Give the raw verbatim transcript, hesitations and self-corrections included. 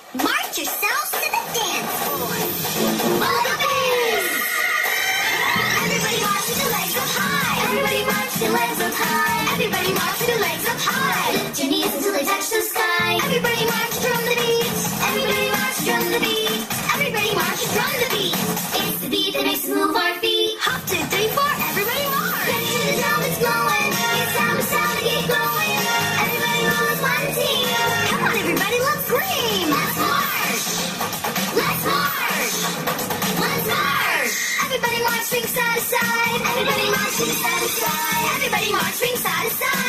March yourselves to the dance floor. Follow the bass. Everybody march with your legs up high. Everybody march with your legs up high. Everybody march with your legs up high. Lift your knees until they touch the sky. Everybody march, drum the beat. Everybody march, drum the beat. Everybody march, drum the beat. It's the beat that makes us move our feet. Hop, two, three, four. Everybody march. Let's hear the drum, it's blowing. It's time to sound to keep going. Everybody move as one team. Come on, everybody, let's scream. Let's march. Let's march. Let's march. Everybody march, swing side to side. Everybody march, swing side to side. Everybody march, swing side to side.